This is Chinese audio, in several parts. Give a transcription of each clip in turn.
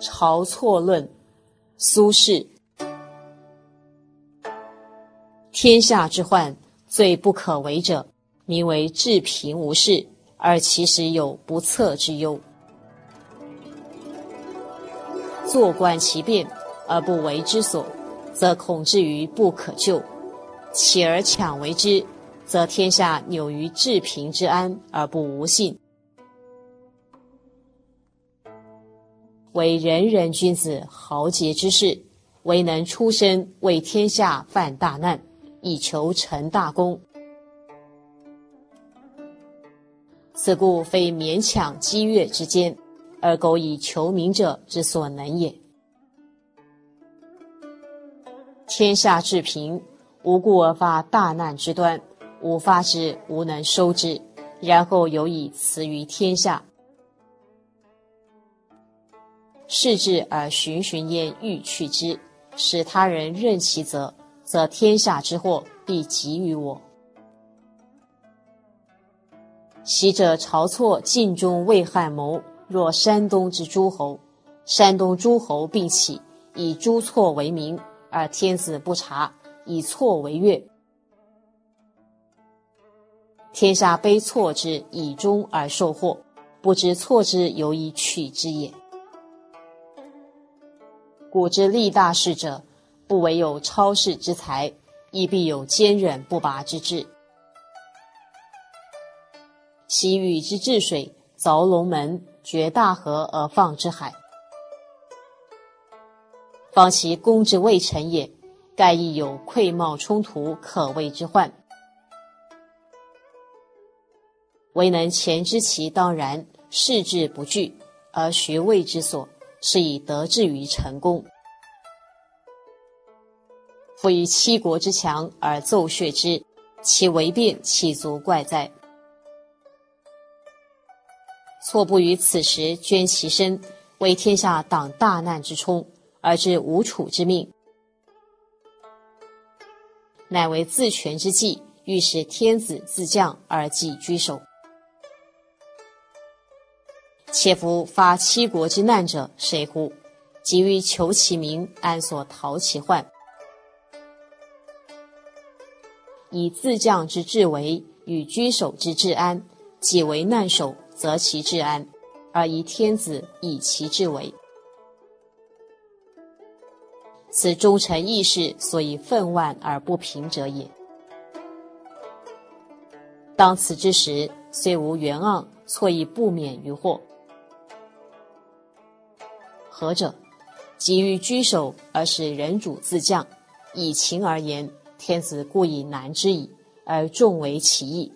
晁错论，苏轼。天下之患，最不可为者，名为治平无事，而其实有不测之忧。坐观其变而不为之所，则恐至于不可救；起而强为之，则天下扭于治平之安而不无信。为人人君子豪杰之士，唯能出身为天下犯大难，以求成大功。此故非勉强激越之间，而苟以求名者之所能也。天下治平，无故而发大难之端，吾发之，无能收之，然后有以辞于天下。视之而循循焉欲去之，使他人任其责，则天下之祸必及于我。昔者晁错尽忠为汉谋，若山东之诸侯，山东诸侯并起，以诛错为名，而天子不察，以错为乐。天下悲错之以忠而受祸，不知错之有以取之也。古之立大事者，不惟有超世之才，亦必有坚忍不拔之志。昔禹之治水，凿龙门，决大河而放之海，方其功之未成也，盖亦有溃貌冲突可畏之患。唯能前知其当然，视之不惧，而学谓之所，是以得志于成功。夫以七国之强而奏血之，其为变岂足怪哉？错不于此时捐其身，为天下挡大难之冲，而致无处之命，乃为自全之计，欲使天子自降而己居首。且夫发七国之难者谁乎？急于求其名，安所逃其患？以自降之治为，与居首之治安，己为难首，则其治安，而宜天子以其治为。此忠臣义士所以愤惋而不平者也。当此之时，虽无袁盎，错亦不免于祸。何者？急于居首而使人主自降，以情而言，天子故以难之矣，而众为其意。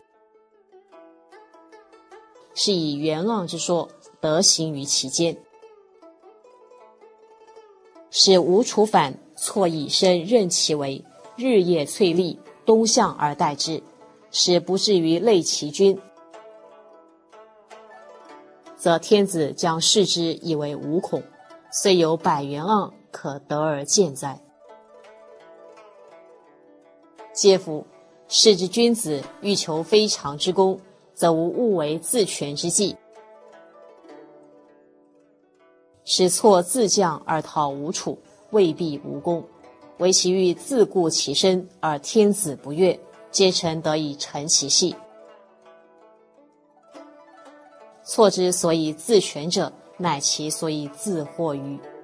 是以袁盎之说得行于其间，使吴楚反，错以身任其为，日夜淬砺，东向而待之，使不至于累其军，则天子将视之以为无恐，虽有百袁盎，可得而见哉？嗟夫！是之君子欲求非常之功，则无误为自全之计，使错自降而讨吴楚，未必无功；唯其欲自固其身，而天子不悦，皆臣得以成其系。错之所以自全者，乃其所以自惑于。